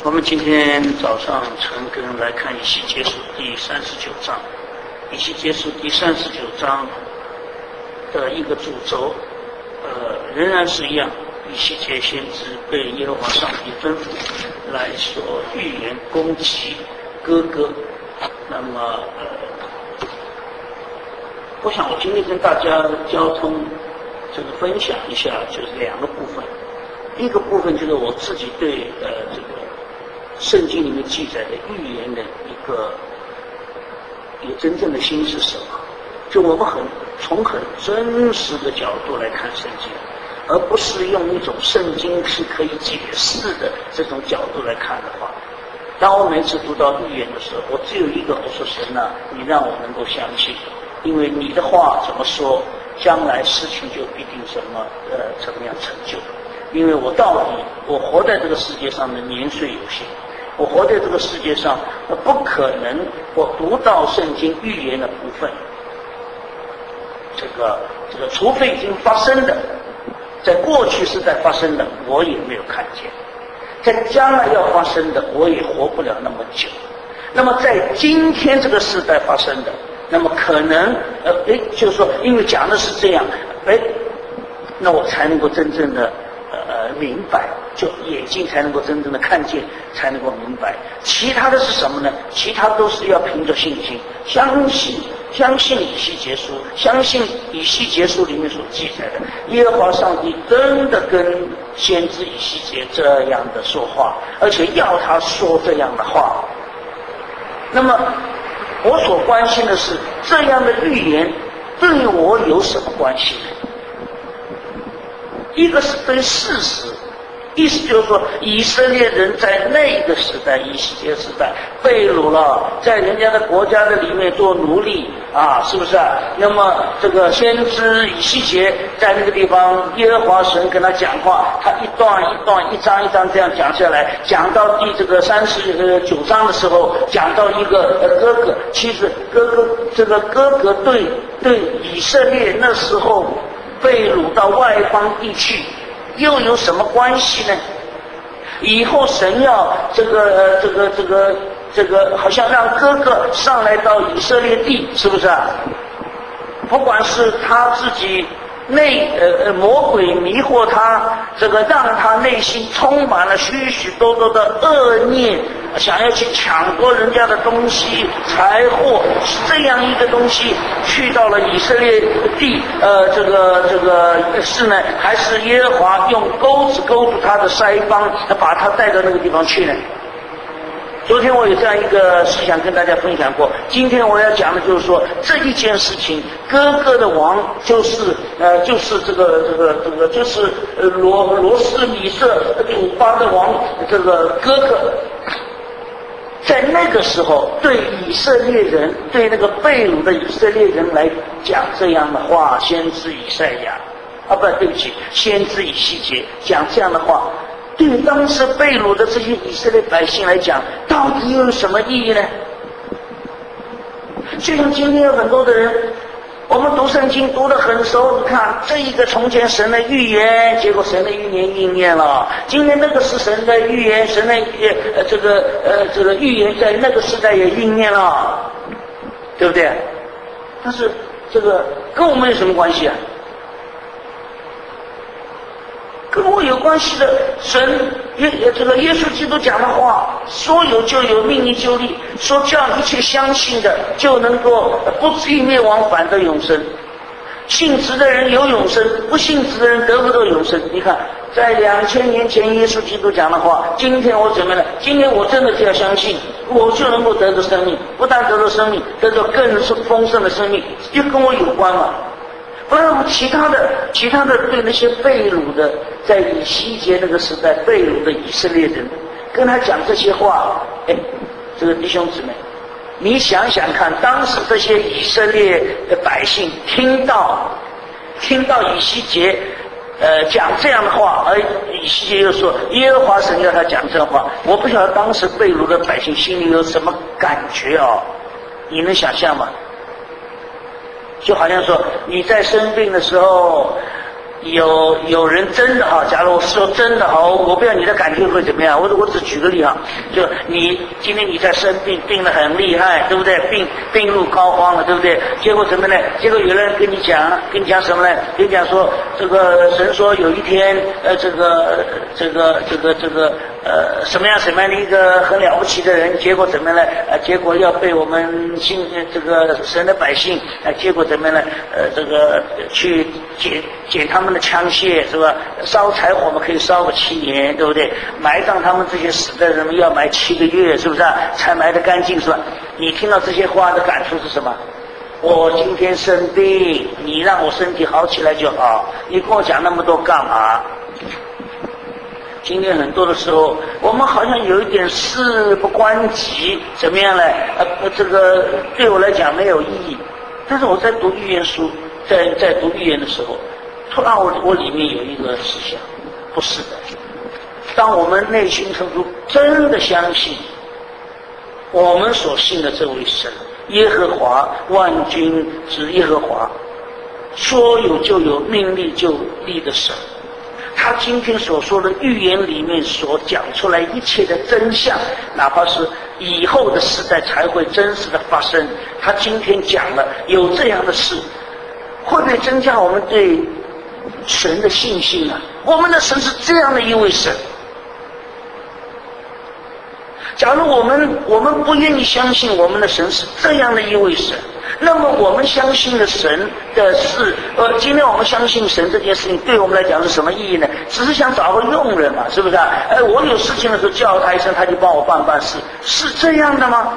我们今天早上陈根来看以西结书第39章，以西结书第39章的一个主轴，仍然是一样，以西结先知被耶和华上帝吩咐来所预言攻击哥哥。那么，我想我今天跟大家交通分享一下，就是两个部分。一个部分就是我自己对这个圣经里面记载的预言的一个真正的心是什么？就我们从很真实的角度来看圣经，而不是用一种圣经是可以解释的这种角度来看的话，当我每次读到预言的时候，我只有一个，我说神啊，你让我能够相信，因为你的话怎么说，将来事情就必定怎么样成就。因为我到底我活在这个世界上的年岁有限，我活在这个世界上，不可能我读到圣经预言的部分，这个除非已经发生的，在过去时代发生的，我也没有看见；在将来要发生的，我也活不了那么久。那么在今天这个时代发生的，那么可能就是说，因为讲的是这样，那我才能够真正的明白，就眼睛才能够真正的看见，才能够明白。其他的是什么呢？其他都是要凭着信心，相信以西结书，相信以西结书里面所记载的耶和华上帝真的跟先知以西结这样的说话，而且要他说这样的话。那么我所关心的是，这样的预言对我有什么关系呢？一个是对事实，意思就是说，以色列人在那个时代，以西结时代被掳了，在人家的国家的里面做奴隶啊，是不是啊？那么这个先知以西结在那个地方，耶和华神跟他讲话，他一段一段、一章一章这样讲下来，讲到第39章的时候，讲到一个哥哥，其实哥哥对以色列那时候被掳到外邦地区又有什么关系呢？以后神要这个好像让哥哥上来到以色列地，是不是啊？不管是他自己魔鬼迷惑他，让他内心充满了许许多多的恶念，想要去抢夺人家的东西、财货，这样一个东西去到了以色列地，是呢，还是耶和华用钩子勾住他的腮帮，把他带到那个地方去呢？昨天我有这样一个思想跟大家分享过，今天我要讲的就是说，这一件事情，哥哥的王就是罗斯米色土巴的王，这个哥哥，在那个时候对以色列人，对那个被掳的以色列人来讲这样的话，先知以赛亚对不起，先知以西结讲这样的话，对当时被掳的这些以色列百姓来讲，到底有什么意义呢？就像今天有很多的人，我们读圣经读得很熟，你看这一个从前神的预言，结果神的预言应验了；今天那个是神的预言，神的这个预言在那个时代也应验了，对不对？但是这个跟我们有什么关系啊？跟我有关系的，神耶稣基督讲的话，说有就有，命立就立，说叫一切相信的就能够不至于灭亡，反得永生。信子的人有永生，不信子的人得不到永生。你看，在2000年前耶稣基督讲的话，今天我怎么了？今天我真的就要相信，我就能够得到生命，不但得到生命，得到更丰盛的生命，就跟我有关嘛。不然其他的对那些被掳的，在以西结那个时代被掳的以色列人，跟他讲这些话，这个弟兄姊妹，你想想看，当时这些以色列的百姓听到以西结讲这样的话，而以西结又说耶和华神要他讲这样的话，我不晓得当时被掳的百姓心里有什么感觉啊？你能想象吗？就好像说你在生病的时候， 有人真的哈，假如我说真的哈，我不知道你的感觉会怎么样。我只举个例哈，就今天你在生病，病得很厉害，对不对？病入膏肓了，对不对？结果什么呢？结果有人跟你讲什么呢？跟你讲说，这个神说有一天，什么样的一个很了不起的人，结果怎么呢？结果要被我们这个神的百姓，结果怎么呢？去捡他们的枪械，是吧？烧柴火我们可以烧个7年，对不对？埋葬他们这些死的人们要埋7个月，是不是啊？才埋得干净，是吧？你听到这些话的感触是什么？我今天生病，你让我身体好起来就好，你跟我讲那么多干嘛？今天很多的时候，我们好像有一点事不关己，怎么样呢？这个对我来讲没有意义。但是我在读寓言书，在读寓言的时候，突然我里面有一个思想，不是的。当我们内心深处真的相信我们所信的这位神，耶和华万军之耶和华，说有就有，命立就立的神，他今天所说的预言里面所讲出来一切的真相，哪怕是以后的时代才会真实的发生，他今天讲了有这样的事，会不会增加我们对神的信心啊？我们的神是这样的一位神。假如我们不愿意相信我们的神是这样的一位神，那么我们相信的神的事，今天我们相信神这件事情对我们来讲是什么意义呢？只是想找个佣人嘛，是不是啊？我有事情的时候叫他一声，他就帮我办事，是这样的吗？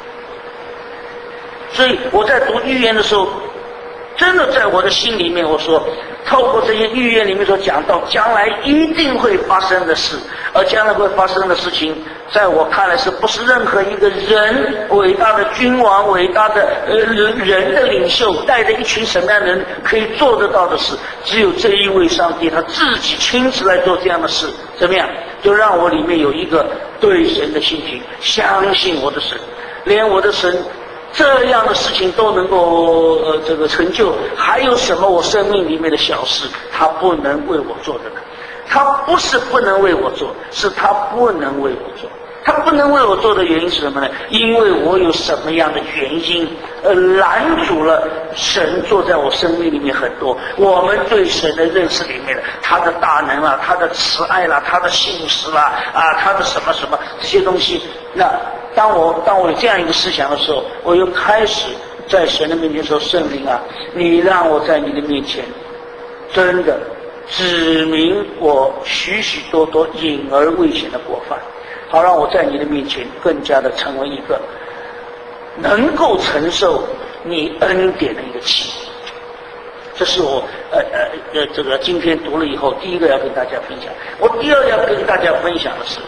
所以我在读寓言的时候，真的在我的心里面，我说透过这些寓言里面所讲到将来一定会发生的事，而将来会发生的事情，在我看来是不是任何一个人伟大的君王、伟大的人的领袖带着一群什么样的人可以做得到的事，只有这一位上帝他自己亲自来做这样的事。怎么样？就让我里面有一个对神的信心，相信我的神，连我的神这样的事情都能够成就，还有什么我生命里面的小事他不能为我做的呢？他不是不能为我做，是他不能为我做。他不能为我做的原因是什么呢？因为我有什么样的原因拦阻了神做在我生命里面很多我们对神的认识里面的他的大能啦，他的慈爱啦，他的信实啦，他的什么什么这些东西。那当我有这样一个思想的时候，我又开始在神的面前说，圣灵啊，你让我在你的面前真的指明我许许多多隐而未显的过犯，好让我在你的面前更加的成为一个能够承受你恩典的一个器皿。这是我今天读了以后第一个要跟大家分享。我第二要跟大家分享的是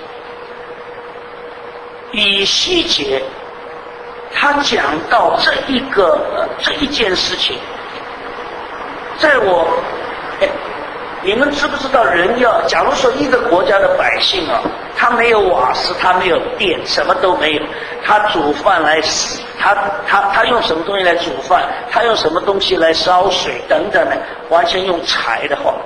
以西结他讲到这一件事情，在我你们知不知道人要，假如说一个国家的百姓啊，他没有瓦斯，他没有电，什么都没有，他煮饭来他用什么东西来煮饭，他用什么东西来烧水等等呢？完全用柴的话，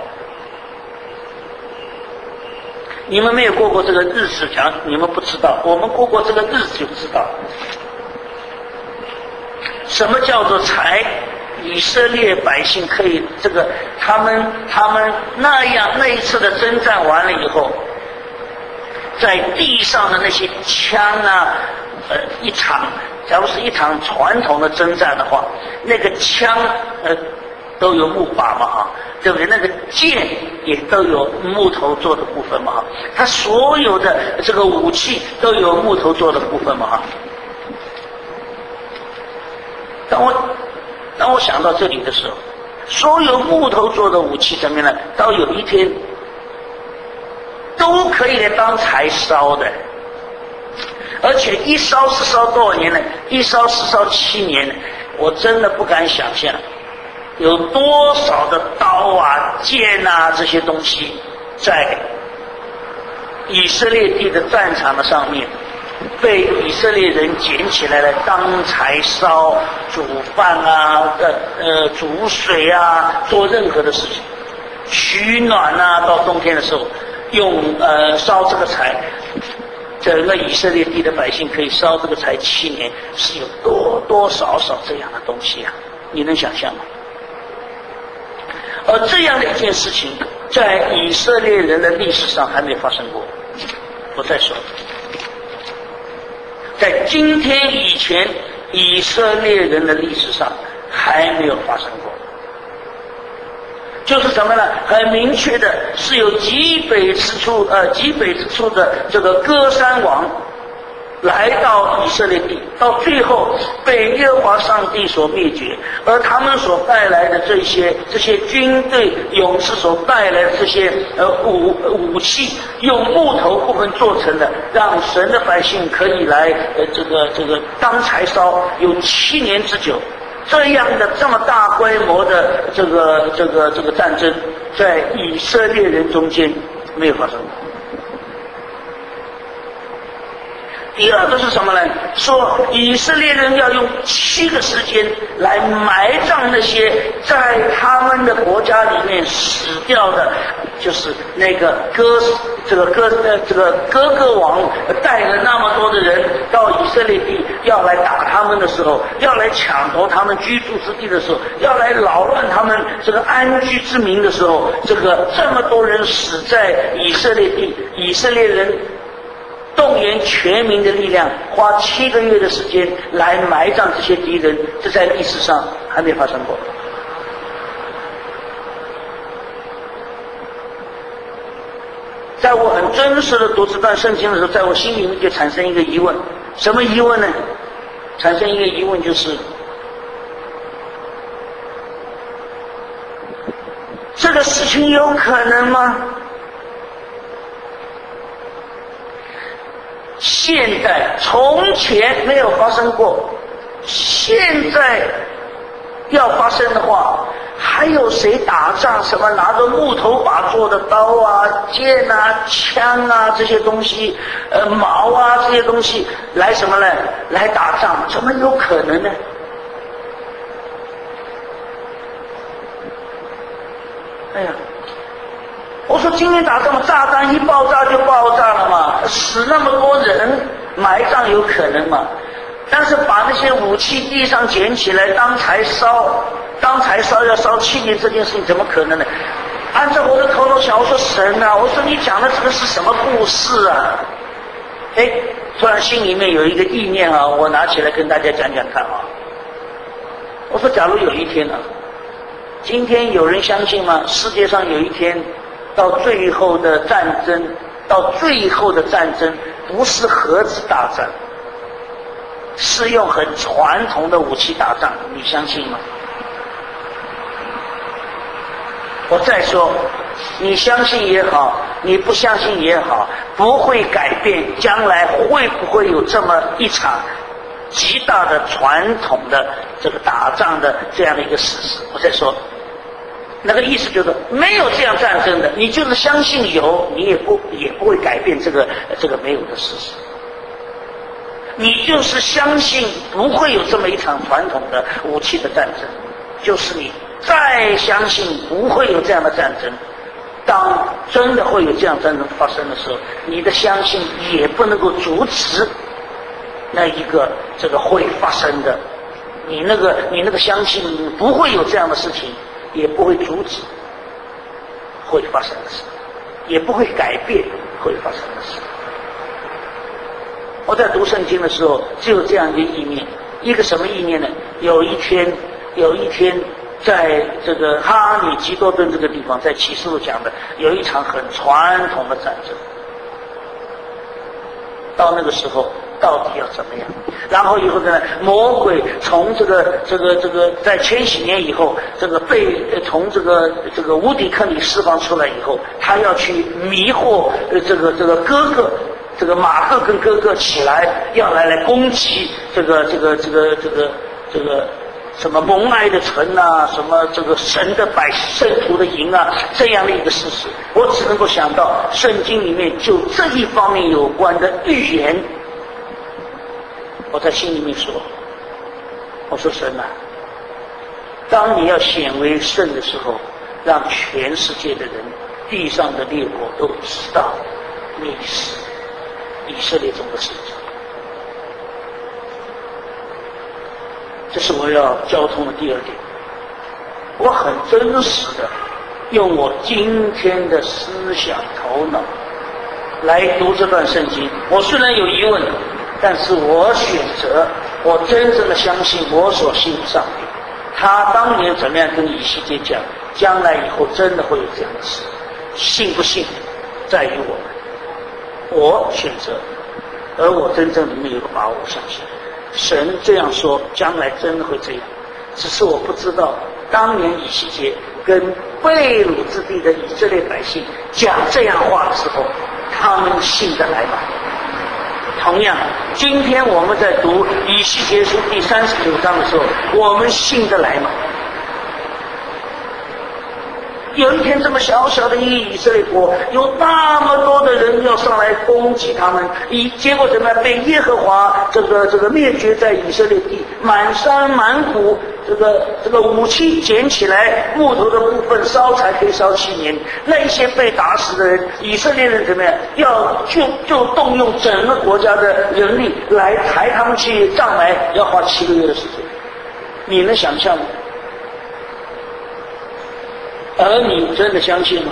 你们没有过过这个日子，讲你们不知道，我们过过这个日子就知道什么叫做柴。以色列百姓可以他们那一次的征战完了以后，在地上的那些枪啊，假如是一场传统的征战的话，那个枪都有木把嘛哈，对不对？那个剑也都有木头做的部分嘛哈，它所有的这个武器都有木头做的部分嘛哈。当我想到这里的时候，所有木头做的武器怎么样呢？到有一天都可以来当柴烧的，而且一烧是烧多少年呢？一烧是烧7年呢。我真的不敢想象有多少的刀啊、剑啊这些东西在以色列地的战场的上面被以色列人捡起来当柴烧、煮饭啊、煮水啊，做任何的事情。 取暖啊，到冬天的时候用烧这个柴，整个以色列地的百姓可以烧这个柴7年，是有多少这样的东西啊？你能想象吗？而这样的一件事情，在以色列人的历史上还没有发生过。我再说，在今天以前，以色列人的历史上还没有发生过。就是什么呢？很明确的是有极北之处的这个歌珊王来到以色列地，到最后被耶和华上帝所灭绝，而他们所带来的这些军队勇士所带来的这些武器，用木头部分做成的，让神的百姓可以来这个当柴烧，有7年之久。这样的这么大规模的这个战争，在以色列人中间没有发生过。第二个是什么呢？说以色列人要用7个时间来埋葬那些在他们的国家里面死掉的，就是那个哥哥王带了那么多的人到以色列地，要来打他们的时候，要来抢夺他们居住之地的时候，要来扰乱他们这个安居之民的时候，这么多人死在以色列地，以色列人动员全民的力量，花7个月的时间来埋葬这些敌人，这在历史上还没发生过。在我很真实的读这段圣经的时候，在我心里面就产生一个疑问，什么疑问呢？产生一个疑问，就是这个事情有可能吗？现在从前没有发生过，现在要发生的话，还有谁打仗什么拿着木头把做的刀啊、剑啊、枪啊这些东西，矛啊这些东西来什么呢？来打仗，怎么有可能呢？哎呀，我说今天打仗，炸弹一爆炸就爆炸了嘛，死那么多人，埋葬有可能嘛？但是把那些武器地上捡起来当柴烧要烧7年，这件事情怎么可能呢？按照我的头脑想，我说神啊，我说你讲的这个是什么故事啊？突然心里面有一个意念啊，我拿起来跟大家讲讲看啊。我说假如有一天啊，今天有人相信吗？世界上有一天到最后的战争不是核子大战，是用很传统的武器打仗，你相信吗？我再说，你相信也好，你不相信也好，不会改变将来会不会有这么一场极大的传统的这个打仗的这样的一个事实。我再说，那个意思就是没有这样战争的，你就是相信有，你也不会改变这个没有的事实。你就是相信不会有这么一场传统的武器的战争，就是你再相信不会有这样的战争，当真的会有这样战争发生的时候，你的相信也不能够阻止那一个这个会发生的，你那个相信不会有这样的事情，也不会阻止会发生的事，也不会改变会发生的事。我在读圣经的时候，只有这样一个意念，一个什么意念呢？有一天，在这个哈米基多顿这个地方，在启示录讲的，有一场很传统的战争。到那个时候，到底要怎么样？然后以后呢，魔鬼从这个在千禧年以后，从这个无底坑里释放出来以后，他要去迷惑这个哥哥。这个马各跟哥哥起来，要来攻击这个什么蒙埃的城啊，什么这个神的圣徒的营啊，这样的一个事实，我只能够想到圣经里面就这一方面有关的预言。我在心里面说，我说神啊，当你要显为圣的时候， 让全世界的人、地上的列国都知道你是以色列中的圣者。这是我要交通的第二点。我很真实的用我今天的思想头脑来读这段圣经。我虽然有疑问，但是我选择我真正的相信我所信的上帝。他当年怎么样跟以西结讲，将来以后真的会有这样的事，信不信在于我们。我选择，而我真正里面有个把握，相信神这样说，将来真的会这样。只是我不知道当年以西结跟被掳之地的以色列百姓讲这样话的时候，他们信得来吗？同样，今天我们在读以西结书第39章的时候，我们信得来吗？有一天这么小小的一个以色列国，有那么多的人要上来攻击他们，结果怎么样？被耶和华这个灭绝在以色列地，满山满谷，这个武器捡起来，木头的部分烧柴可以烧7年。那一些被打死的人，以色列人怎么样？就动用整个国家的人力来抬他们去葬埋，要花7个月的时间。你能想象吗？而你真的相信吗？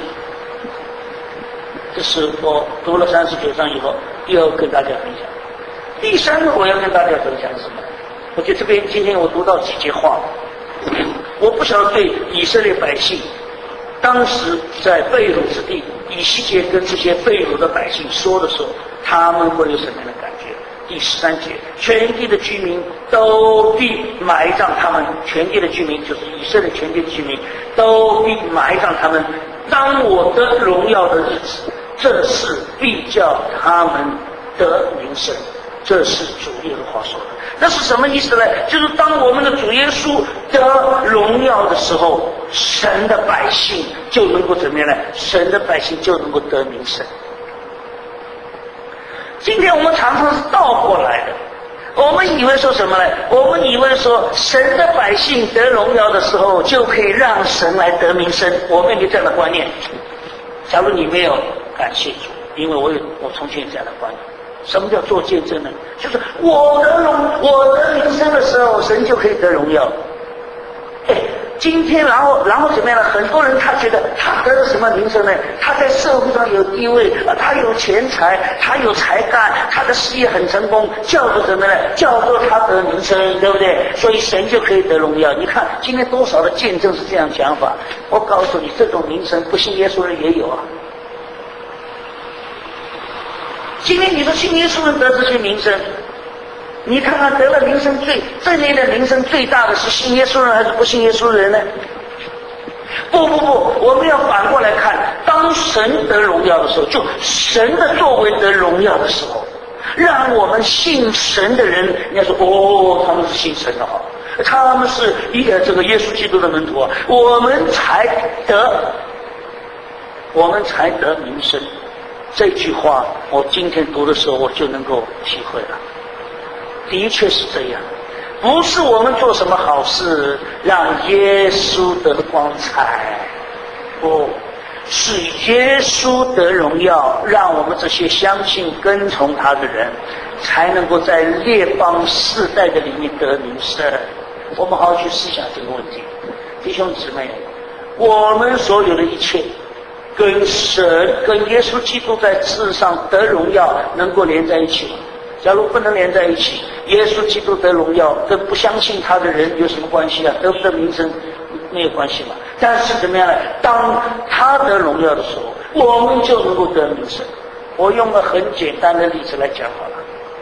这是我读了39章以后又要跟大家分享。第三个我要跟大家分享是什么？我觉得这边今天我读到几节话，我不晓得对以色列百姓当时在被掳之地，以西结跟这些被掳的百姓说的时候，他们会有什么样的感觉？第13节，全地的居民都必埋葬他们，全地的居民就是以色列全地的居民都必埋葬他们。当我得荣耀的日子，这事必叫他们得名声。这是主耶和华说的。那是什么意思呢？就是当我们的主耶稣得荣耀的时候，神的百姓就能够怎么样呢？神的百姓就能够得名声。今天我们常常是倒过来的，我们以为说什么呢？我们以为说神的百姓得荣耀的时候，就可以让神来得名声。我们有这样的观念。假如你没有，感谢主，因为我从前有这样的观念。什么叫做见证呢？就是我得名声的时候，神就可以得荣耀。今天然后怎么样呢？很多人他觉得他得了什么名声呢？他在社会上有地位，他有钱财，他有才干，他的事业很成功，叫做什么呢？叫做他得名声，对不对？所以神就可以得荣耀。你看今天多少的见证是这样讲法？我告诉你，这种名声不信耶稣人也有啊。今天你说信耶稣人得这些名声，你看看得了名声这类的名声最大的是信耶稣人还是不信耶稣人呢？不，我们要反过来看，当神得荣耀的时候，就神的作为得荣耀的时候，让我们信神的人，人家说他们是信神的啊，他们是这个耶稣基督的门徒啊，我们才得名声。这句话我今天读的时候，我就能够体会了。的确是这样，不是我们做什么好事让耶稣得光彩，不是耶稣得荣耀，让我们这些相信跟从他的人才能够在列邦世代的里面得名声。我们好好去思想这个问题。弟兄姊妹，我们所有的一切跟神跟耶稣基督在世上得荣耀能够连在一起吗？假如不能连在一起，耶稣基督得荣耀跟不相信他的人有什么关系啊？得不得名声没有关系嘛。但是怎么样呢？当他得荣耀的时候，我们就能够得名声。我用个很简单的例子来讲好了。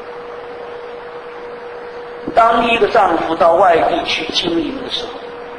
当一个丈夫到外地去经营的时候，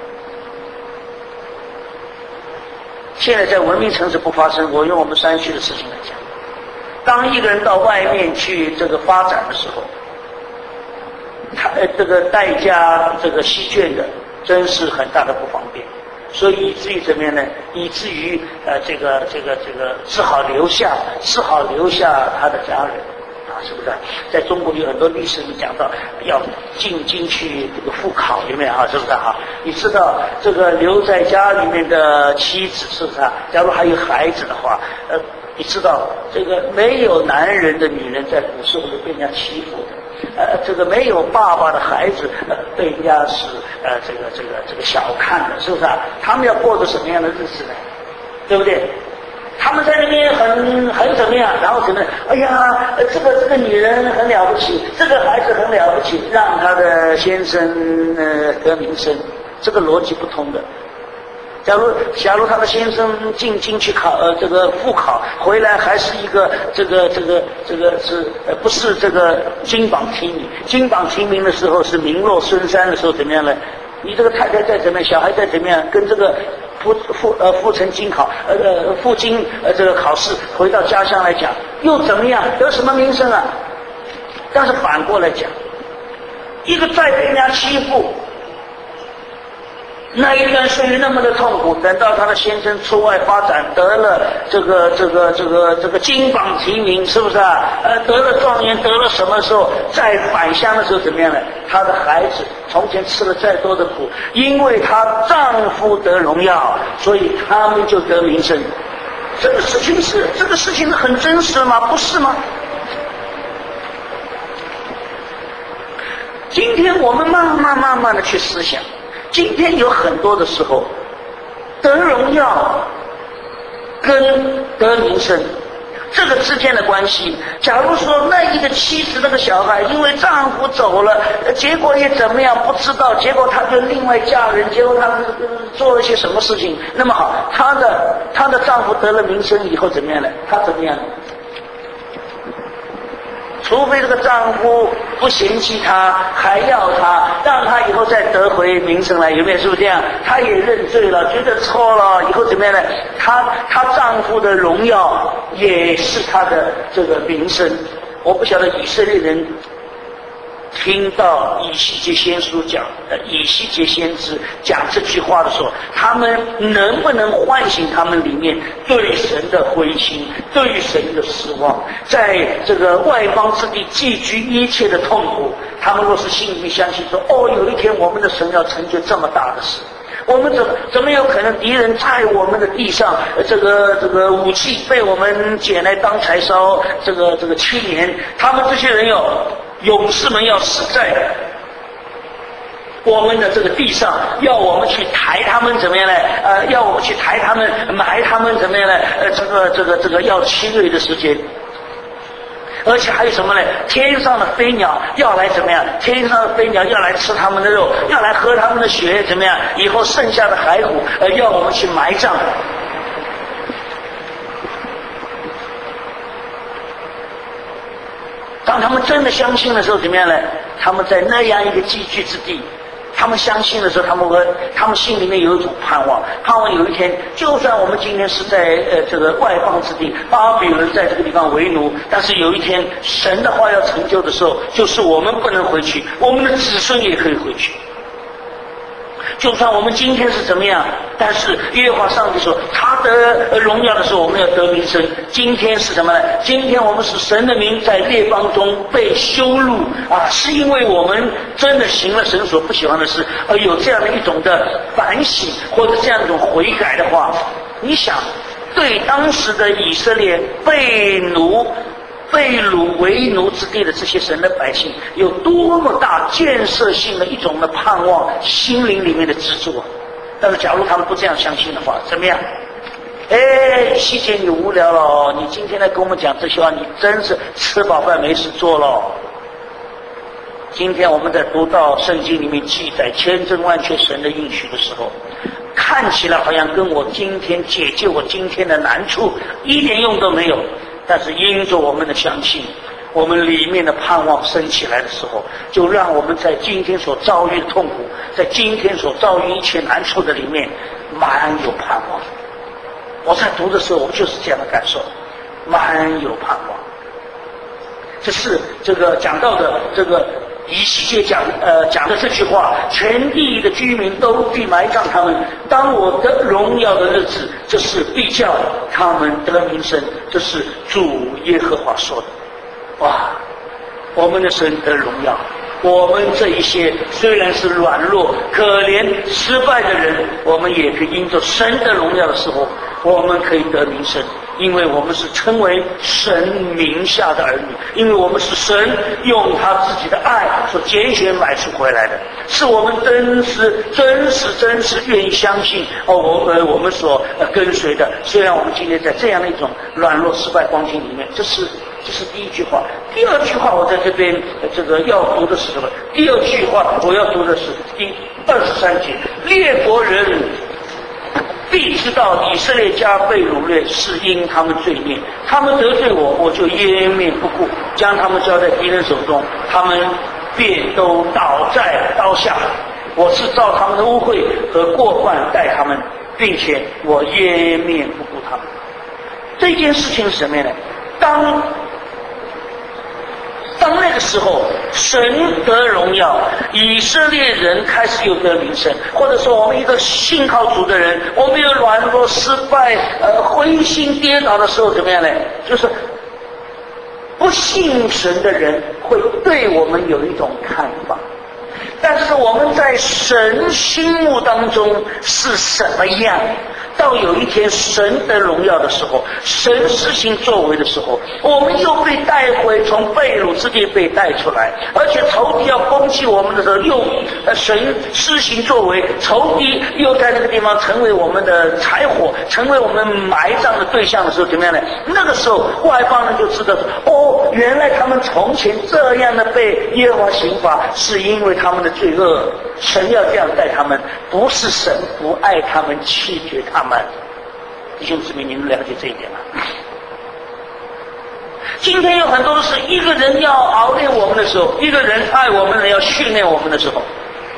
现在在文明城市不发生，我用我们山区的事情来讲。当一个人到外面去这个发展的时候，他这个代价稀缺的，真是很大的不方便，所以以至于怎么样呢？以至于只好留下他的家人是不是？在中国有很多历史里讲到要进京去这个赴考，有没有啊？是不是哈？你知道这个留在家里面的妻子是不是啊？假如还有孩子的话，你知道这个没有男人的女人在古时候是被人家欺负的，这个没有爸爸的孩子被人家是这个小看的，是不是啊？他们要过着什么样的日子呢？对不对？他们在那边很怎么样，然后怎么样？哎呀，这个女人很了不起，这个孩子很了不起，让他的先生得名声，这个逻辑不通的。假如他的先生进京去这个赴考回来，还是一个这个是不是这个金榜题名？金榜题名的时候是名落孙山的时候怎么样呢？你这个太太再怎么样，小孩再怎么样，跟这个赴京这个考试回到家乡来讲，又怎么样？得什么名声啊？但是反过来讲，一个再被人家欺负。那一段岁月那么的痛苦，等到他的先生出外发展，得了这个金榜题名，是不是啊？得了状元，得了什么时候？在返乡的时候怎么样呢？她的孩子从前吃了再多的苦，因为她丈夫得荣耀，所以他们就得名声。这个事情是很真实的吗？不是吗？今天我们慢慢的去思想。今天有很多的时候，得荣耀跟得名声这个之间的关系，假如说那一个妻子那个小孩因为丈夫走了，结果也怎么样不知道，结果她就另外嫁人，结果她做了些什么事情，那么好，她的丈夫得了名声以后怎么样呢？她怎么样？除非这个丈夫不嫌弃她，还要她，让她以后再得回名声来，有没有？是不是这样？她也认罪了，觉得错了，以后怎么样呢？她丈夫的荣耀也是她的这个名声。我不晓得以色列人听到以西结先知讲这句话的时候，他们能不能唤醒他们里面对神的灰心，对神的失望，在这个外邦之地寄居一切的痛苦，他们若是心里面相信说，有一天我们的神要成就这么大的事，我们怎么有可能敌人在我们的地上这个武器被我们捡来当柴烧这个7年，他们这些人勇士们要死在我们的这个地上，要我们去抬他们怎么样呢？要我们去抬他们埋他们怎么样呢？这个要7个月的时间。而且还有什么呢？天上的飞鸟要来怎么样？天上的飞鸟要来吃他们的肉，要来喝他们的血，怎么样？以后剩下的骸骨要我们去埋葬。当他们真的相信的时候怎么样呢？他们在那样一个寄居之地，他们相信的时候，他们心里面有一种盼望有一天，就算我们今天是在这个外邦之地，巴比伦在这个地方为奴，但是有一天神的话要成就的时候，就是我们不能回去，我们的子孙也可以回去。就算我们今天是怎么样，但是耶和华上帝说他得荣耀的时候，我们要得名声。今天是什么呢？今天我们是神的名在列邦中被羞辱是因为我们真的行了神所不喜欢的事，而有这样的一种的反省或者这样一种悔改的话，你想对当时的以色列被掳为奴之地的这些神的百姓，有多么大建设性的一种的盼望，心灵里面的支柱。但是假如他们不这样相信的话，怎么样？希姐你无聊了，你今天来跟我们讲这些话，你真是吃饱饭没事做了。今天我们在读到圣经里面记载千真万确神的应许的时候，看起来好像跟我今天解救我今天的难处一点用都没有，但是因着我们的相信，我们里面的盼望升起来的时候，就让我们在今天所遭遇的痛苦，在今天所遭遇一切难处的里面满有盼望。我在读的时候，我就是这样的感受，满有盼望。这是这个讲到的这个以西结讲的这句话，全地的居民都必埋葬他们，当我得荣耀的日子，这是必叫他们得名声，这是主耶和华说的。哇， 我们的神得荣耀。我们这一些虽然是软弱、可怜、失败的人，我们也可以因着神的荣耀的时候，我们可以得名声，因为我们是称为神名下的儿女，因为我们是神用他自己的爱所拣选买赎回来的，是我们真实愿意相信我们所跟随的。虽然我们今天在这样的一种软弱、失败光景里面，这是第一句话。第二句话我在这边要读的是什么？第二句话我要读的是第23节，列国人必知道以色列家被掳掠是因他们罪孽，他们得罪我，我就湮灭不顾，将他们交在敌人手中，他们便都倒在刀下。我是照他们的污秽和过犯待他们，并且我湮灭不顾他们。这件事情是什么呢？当那个时候，神得荣耀，以色列人开始又得名声，或者说我们一个信靠主的人，我们有软弱、失败、灰心跌倒的时候，怎么样呢？就是不信神的人会对我们有一种看法，但是我们在神心目当中是什么样？到有一天神的荣耀的时候，神施行作为的时候，我们又被带回，从被掳之地被带出来，而且仇敌要攻击我们的时候，又神施行作为，仇敌又在那个地方成为我们的柴火，成为我们埋葬的对象的时候，怎么样呢？那个时候外邦人就知道原来他们从前这样的被耶和华刑罚，是因为他们的罪恶，神要这样待他们，不是神不爱他们，弃绝他们。弟兄姊妹，你们了解这一点吗？今天有很多的是一个人要熬练我们的时候，一个人爱我们的人要训练我们的时候，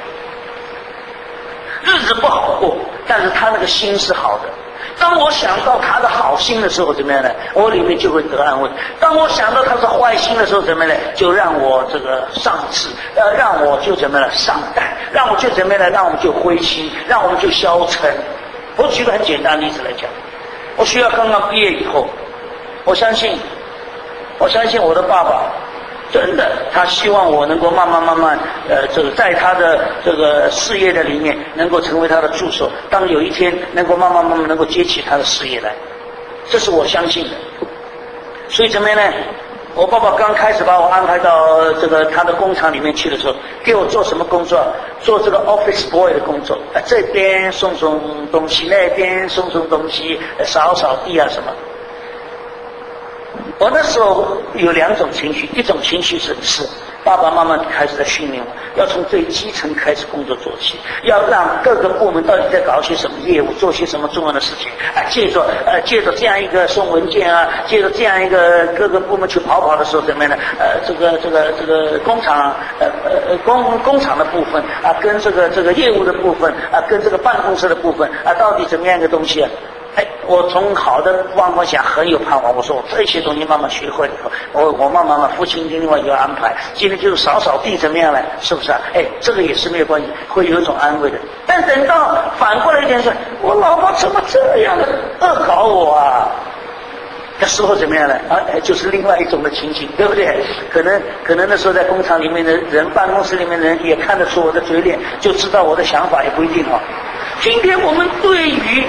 日子不好过，但是他那个心是好的。当我想到他的好心的时候，怎么样呢？我里面就会得安慰。当我想到他是坏心的时候，怎么样呢？就让我丧志，让我就怎么样呢？丧胆，让我就怎么样呢？让我们就灰心，让我们就消沉。我举个很简单的例子来讲，我学校刚刚毕业以后，我相信我的爸爸真的，他希望我能够慢慢在他的这个事业的里面能够成为他的助手，当有一天能够慢慢能够接起他的事业来，这是我相信的。所以怎么样呢？我爸爸刚开始把我安排到他的工厂里面去的时候，给我做什么工作？做这个 office boy 的工作，这边送东西，那边送东西，扫地啊什么。我那时候有两种情绪，一种情绪是爸爸妈妈开始在训练我，要从最基层开始工作做起，要让各个部门到底在搞些什么业务，做些什么重要的事情啊。借着这样一个送文件啊，借着这样一个各个部门去跑的时候，怎么样呢？这个工厂工厂的部分啊，跟这个业务的部分啊，跟这个办公室的部分啊，到底怎么样一个东西啊？我从好的方向想很有盼望，我说我这些东西慢慢学会了以后，我慢慢父亲另外有安排，今天就是扫地怎么样呢？是不是啊？这个也是没有关系，会有一种安慰的。但等到反过来一点说，我老婆怎么这样的恶搞我啊？那时候怎么样呢？就是另外一种的情形，对不对？可能那时候在工厂里面的人，办公室里面的人也看得出我的嘴脸，就知道我的想法，也不一定哦。今天我们对于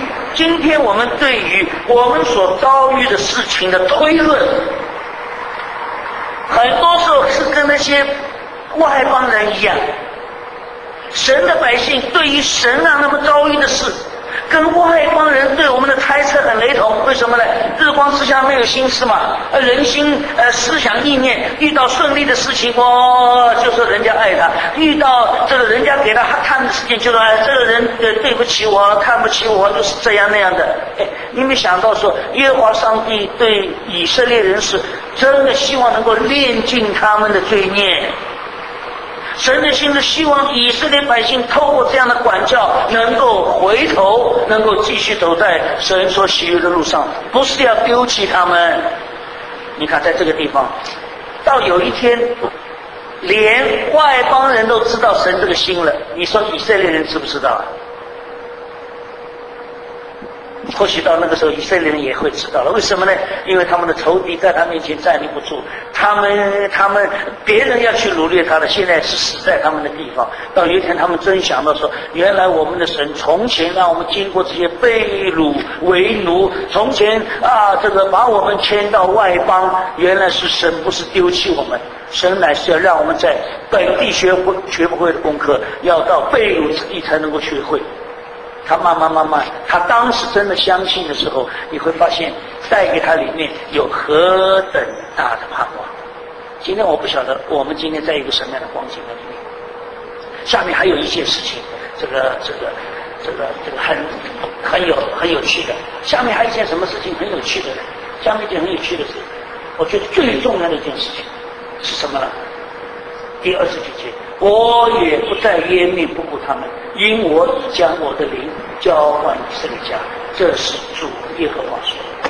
我们所遭遇的事情的推论，很多时候是跟那些外邦人一样。神的百姓对于神让他们遭遇的事，跟外邦人对我们的猜测很雷同。为什么呢？日光之下没有心事嘛。人心思想意念，遇到顺利的事情，就说人家爱他；遇到人家给他看的事情，就说这个人对不起我，看不起我，就是这样那样的。你没想到说，耶和华上帝对以色列人是真的希望能够炼尽他们的罪孽。神的心是希望以色列百姓透过这样的管教，能够回头，能够继续走在神所喜悦的路上，不是要丢弃他们。你看，在这个地方，到有一天，连外邦人都知道神这个心了，你说以色列人知不知道啊？ 或许到那个时候，以色列人也会知道了。为什么呢？因为他们的仇敌在他面前站立不住，别人要去掳掠他的，现在是死在他们的地方。到有一天，他们真想到说，原来我们的神从前让我们经过这些被掳为奴，从前这个把我们迁到外邦，原来是神不是丢弃我们，神乃是要让我们在本地学不会的功课，要到被掳之地才能够学会。他慢慢，他当时真的相信的时候，你会发现带给他里面有何等大的盼望。今天我不晓得我们今天在一个什么样的光景里面。下面还有一件事情，这个很有趣的。下面还有一件什么事情很有趣的呢？下面一件很有趣的事，我觉得最重要的一件事情是什么呢？第29节，我也不再湮灭不顾他们，因我已将我的灵交换以色列家。这是主耶和华说的。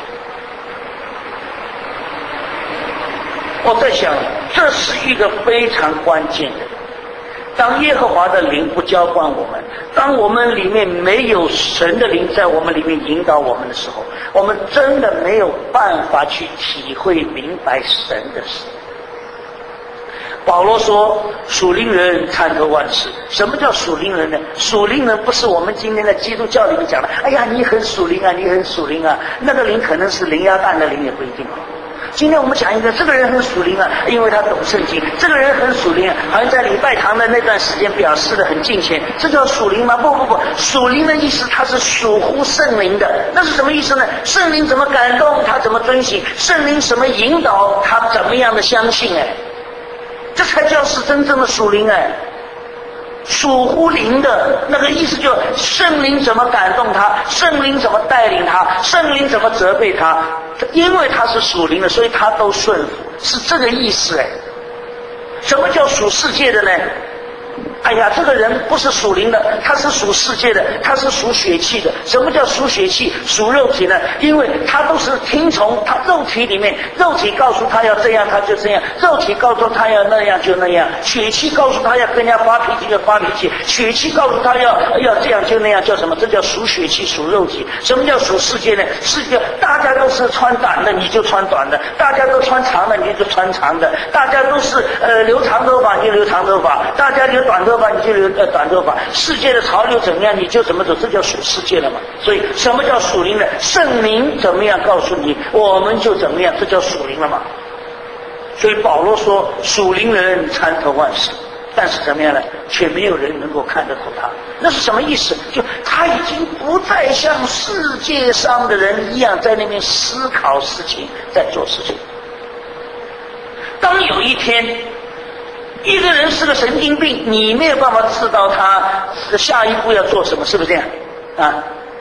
我在想，这是一个非常关键的。当耶和华的灵不交换我们，当我们里面没有神的灵在我们里面引导我们的时候，我们真的没有办法去体会明白神的事。保罗说属灵人参透万事。什么叫属灵人呢？属灵人不是我们今天在基督教里面讲的，哎呀你很属灵啊，你很属灵啊，那个灵可能是灵鸭蛋的灵也不一定。今天我们讲一个，这个人很属灵啊，因为他懂圣经；这个人很属灵啊，好像在礼拜堂的那段时间表示的很敬虔，这叫属灵吗？不，属灵的意思它是属乎圣灵的。那是什么意思呢？圣灵怎么感动他怎么遵行，圣灵什么引导他怎么样的相信，这才叫是真正的属灵。属乎灵的那个意思，就圣灵怎么感动他，圣灵怎么带领他，圣灵怎么责备他，因为他是属灵的，所以他都顺服，是这个意思。什么叫属世界的呢？哎呀，这个人不是属灵的，他是属世界的，他是属血气的。什么叫属血气属肉体呢？因为他都是听从他肉体里面，肉体告诉他要这样他就这样，肉体告诉他要那样就那样，血气告诉他要跟人家发脾气就发脾气，血气告诉他要这样就那样，叫什么？这叫属血气属肉体。什么叫属世界呢？世界大家都是穿短的你就穿短的，大家都穿长的你就穿长的，大家都是留长头发你就留长头发，大家留短头发你就留短头发，世界的潮流怎么样你就怎么走，这叫属世界了嘛。所以什么叫属灵呢？圣灵怎么样告诉你我们就怎么样，这叫属灵了嘛。所以保罗说属灵人参透万事，但是怎么样呢？却没有人能够看得透他。那是什么意思？就他已经不再像世界上的人一样在那边思考事情，在做事情。当有一天一个人是个神经病，你没有办法知道他下一步要做什么，是不是这样啊？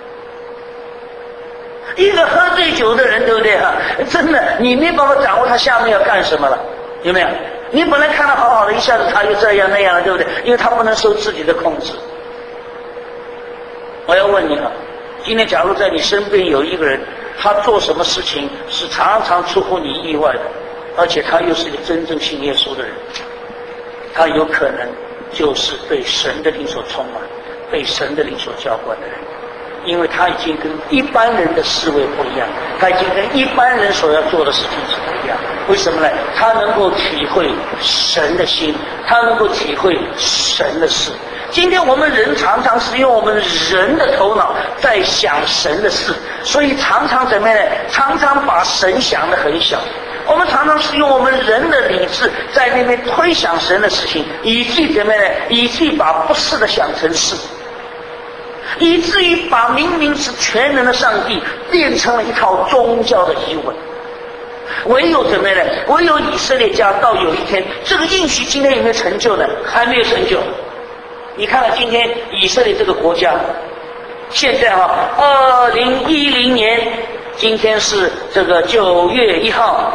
一个喝醉酒的人，对不对啊？真的你没办法掌握他下面要干什么了，有没有？你本来看他好好的，一下子他又这样那样了，对不对？因为他不能受自己的控制。我要问你了，今天假如在你身边有一个人，他做什么事情是常常出乎你意外的，而且他又是一个真正信耶稣的人，他有可能就是被神的灵所充满，被神的灵所浇灌的人，因为他已经跟一般人的思维不一样，他已经跟一般人所要做的事情是不一样。为什么呢？他能够体会神的心，他能够体会神的事。今天我们人常常是用我们人的头脑在想神的事，所以常常怎么样呢？常常把神想得很小。我们常常是用我们人的理智在那边推想神的事情，以至于怎么样呢？以至于把不是的想成是，以至于把明明是全能的上帝变成了一套宗教的疑问。唯有怎么样呢？唯有以色列家到有一天，这个应许今天有没有成就呢？还没有成就。你看看今天以色列这个国家，现在2010年，今天是这个9月1号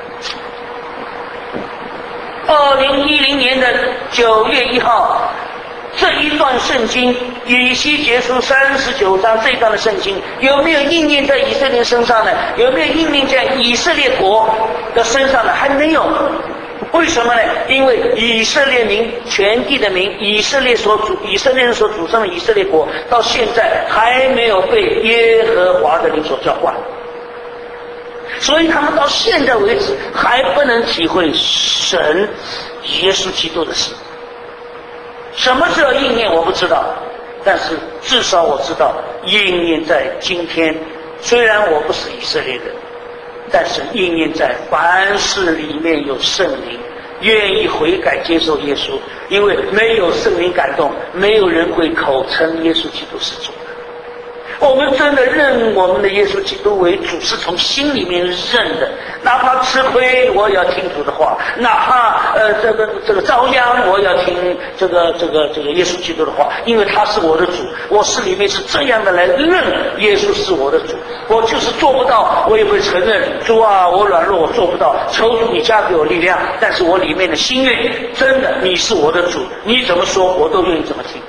，2010年的9月1号，这一段圣经以西结书39章这一段的圣经有没有应验在以色列身上呢？有没有应验在以色列国的身上呢？还没有。 为什么呢？因为以色列民，全地的民，以色列人所组成的以色列国，到现在还没有被耶和华的灵所浇灌，所以他们到现在为止还不能体会神耶稣基督的事。什么时候应验我不知道，但是至少我知道应验在今天。虽然我不是以色列人，但是应验在凡事里面有圣灵，愿意悔改接受耶稣。因为没有圣灵感动，没有人会口称耶稣基督是主的。我们真的认我们的耶稣基督为主，是从心里面认的，哪怕吃亏我也要听主的话，哪怕这个遭殃我也要听这个耶稣基督的话，因为他是我的主，我是里面是这样的来认耶稣是我的主。我就是做不到，我也会承认主啊，我软弱，我做不到，求主你加给我力量。但是我里面的心愿，真的你是我的主，你怎么说我都愿意怎么听。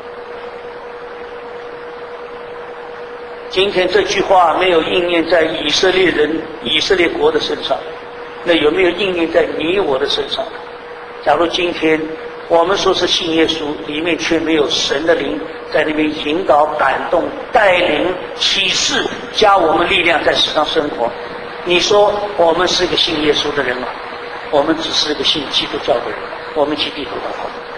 今天这句话没有应验在以色列人、以色列国的身上，那有没有应验在你我的身上？假如今天我们说是信耶稣，里面却没有神的灵在那边引导、感动、带领、启示，加我们力量在世上生活，你说我们是一个信耶稣的人吗？我们只是一个信基督教的人。我们去低头祷告。